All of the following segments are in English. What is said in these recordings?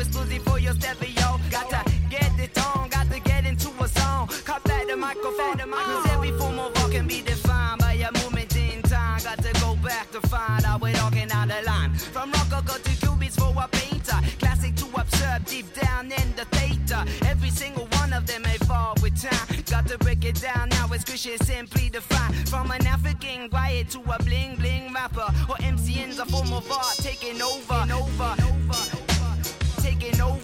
exclusive for your stereo. Gotta get it on, got to get into a song. Cut back the microphone, cause every form of art can be defined by a movement in time. Got to go back to find out we're talking out the line. From rococo to cubics for a painter, classic to absurd, deep down in the theta. Every single one of them may fall with time. Got to break it down now, it's Christian simply defined. From an African quiet to a bling bling rapper, or MCN's a form of art taking over, taking over.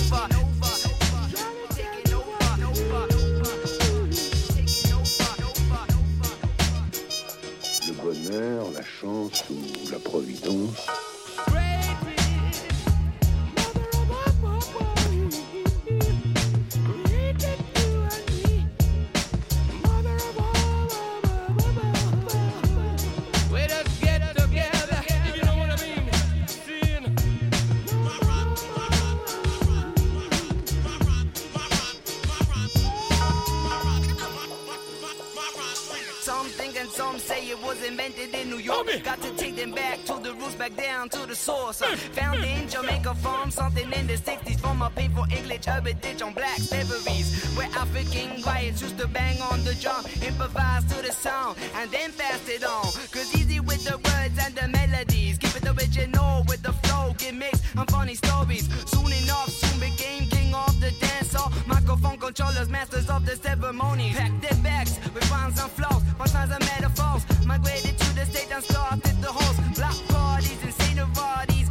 Le bonheur, la chance ou la providence. Some say it was invented in New York. Got to take them back to the roots, back down to the source. Found in Jamaica farm, something in the 60s. From a painful English urban ditch on black ivories, where African riots used to bang on the drum, improvise to the sound, and then pass it on. Cause easy with the words and the melodies, keep it original with the flow, gimmicks and funny stories. Soon enough, soon became king of the dance hall. Microphone controllers, masters of the ceremony. Pack their bags with rhymes and flows, punchlines and metaphors. Migrated to the stage and started the host. Block parties, insane varieties,